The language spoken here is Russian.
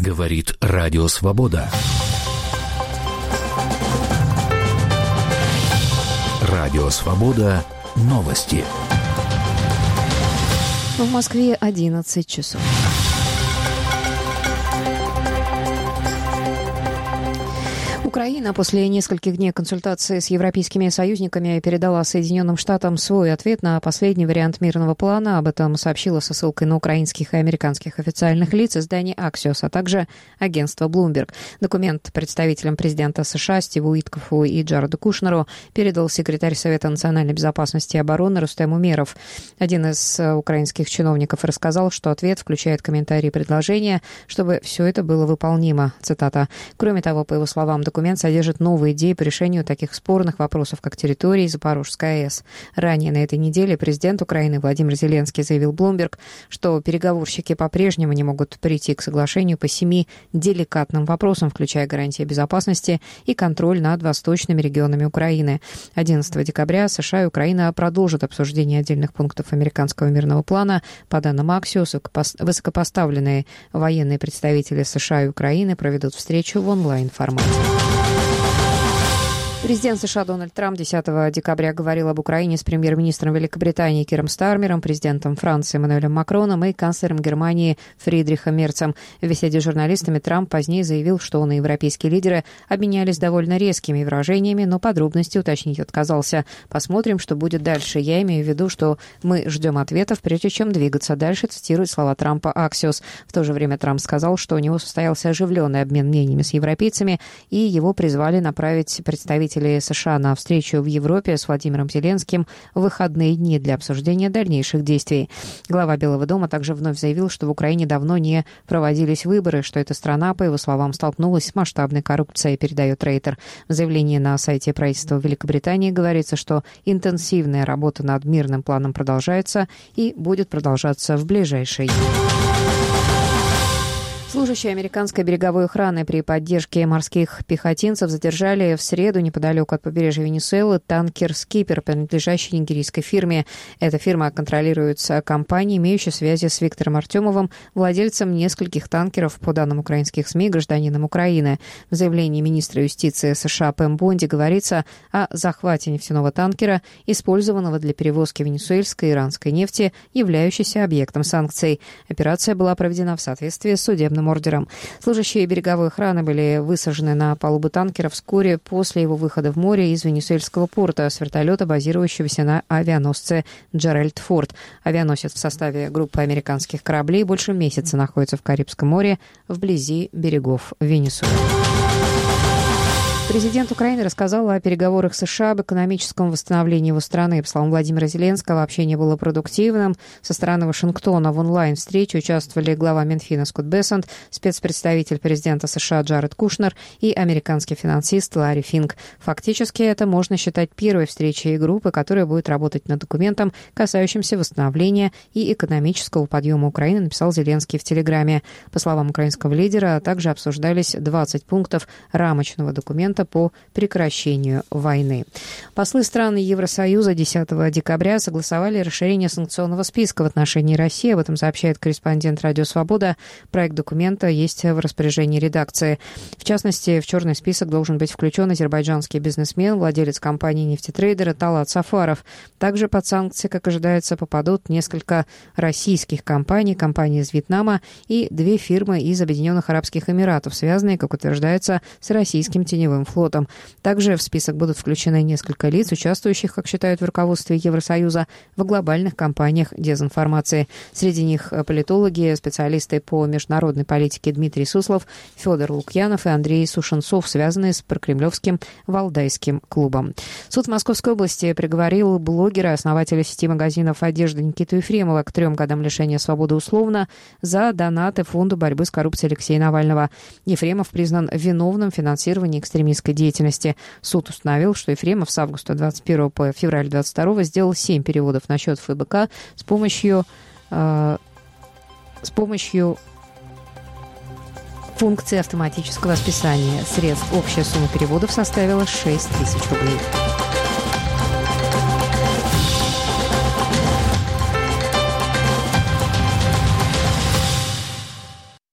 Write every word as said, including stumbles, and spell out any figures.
Говорит Радио Свобода. Радио Свобода. Новости. В Москве одиннадцать часов. Украина после нескольких дней консультаций с европейскими союзниками передала Соединенным Штатам свой ответ на последний вариант мирного плана. Об этом сообщила со ссылкой на украинских и американских официальных лиц издание Axios, а также агентство Bloomberg. Документ представителям президента США Стиву Уиткофу и Джареду Кушнеру передал секретарь Совета национальной безопасности и обороны Рустем Умеров. Один из украинских чиновников рассказал, что ответ включает комментарии и предложения, чтобы все это было выполнимо. Цитата. Кроме того, по его словам, документ содержит новые идеи по решению таких спорных вопросов, как территории Запорожской АЭС. Ранее на этой неделе президент Украины Владимир Зеленский заявил Bloomberg, что переговорщики по-прежнему не могут прийти к соглашению по семи деликатным вопросам, включая гарантии безопасности и контроль над восточными регионами Украины. одиннадцатого декабря США и Украина продолжат обсуждение отдельных пунктов американского мирного плана. По данным Axios, высокопоставленные военные представители США и Украины проведут встречу в онлайн-формате. Президент США Дональд Трамп десятого декабря говорил об Украине с премьер-министром Великобритании Киром Стармером, президентом Франции Эммануэлем Макроном и канцлером Германии Фридрихом Мерцем. В беседе с журналистами Трамп позднее заявил, что он и европейские лидеры обменялись довольно резкими выражениями, но подробности уточнить отказался. Посмотрим, что будет дальше. Я имею в виду, что мы ждем ответов, прежде чем двигаться дальше, цитирует слова Трампа Axios. В то же время Трамп сказал, что у него состоялся оживленный обмен мнениями с европейцами, и его призвали направить представителей США на встречу в Европе с Владимиром Зеленским в выходные дни для обсуждения дальнейших действий. Глава Белого дома также вновь заявил, что в Украине давно не проводились выборы, что эта страна, по его словам, столкнулась с масштабной коррупцией, передает Рейтер. В заявлении на сайте правительства Великобритании говорится, что интенсивная работа над мирным планом продолжается и будет продолжаться в ближайшие дни. Служащие американской береговой охраны при поддержке морских пехотинцев задержали в среду неподалеку от побережья Венесуэлы танкер «Скипер», принадлежащий нигерийской фирме. Эта фирма контролируется компанией, имеющей связи с Виктором Артемовым, владельцем нескольких танкеров, по данным украинских СМИ, гражданином Украины. В заявлении министра юстиции США Пэм Бонди говорится о захвате нефтяного танкера, использованного для перевозки венесуэльской и иранской нефти, являющейся объектом санкций. Операция была проведена в соответствии с судебным ордером. Служащие береговой охраны были высажены на палубу танкера вскоре после его выхода в море из венесуэльского порта с вертолета, базирующегося на авианосце Джеральд Форд. Авианосец в составе группы американских кораблей больше месяца находится в Карибском море вблизи берегов Венесуэлы. Президент Украины рассказал о переговорах США об экономическом восстановлении его страны. По словам Владимира Зеленского, общение было продуктивным. Со стороны Вашингтона в онлайн-встрече участвовали глава Минфина Скотт Бессент, спецпредставитель президента США Джаред Кушнер и американский финансист Ларри Финк. Фактически это можно считать первой встречей группы, которая будет работать над документом, касающимся восстановления и экономического подъема Украины, написал Зеленский в Телеграме. По словам украинского лидера, также обсуждались двадцать пунктов рамочного документа по прекращению войны. Послы стран Евросоюза десятого декабря согласовали расширение санкционного списка в отношении России. Об этом сообщает корреспондент «Радио Свобода». Проект документа есть в распоряжении редакции. В частности, в черный список должен быть включен азербайджанский бизнесмен, владелец компании нефтетрейдера Талат Сафаров. Также под санкции, как ожидается, попадут несколько российских компаний, компании из Вьетнама и две фирмы из Объединенных Арабских Эмиратов, связанные, как утверждается, с российским теневым флотом. Также в список будут включены несколько лиц, участвующих, как считают в руководстве Евросоюза, в глобальных кампаниях дезинформации. Среди них политологи, специалисты по международной политике Дмитрий Суслов, Федор Лукьянов и Андрей Сушенцов, связанные с прокремлевским Валдайским клубом. Суд Московской области приговорил блогера, основателя сети магазинов одежды Никиту Ефремова к трем годам лишения свободы условно за донаты фонду борьбы с коррупцией Алексея Навального. Ефремов признан виновным в финансировании экстремистской деятельности. Суд установил, что Ефремов с августа двадцать первого по февраль двадцать второго сделал семь переводов на счет ФБК с помощью, э, с помощью функции автоматического списания средств. Общая сумма переводов составила шесть тысяч рублей.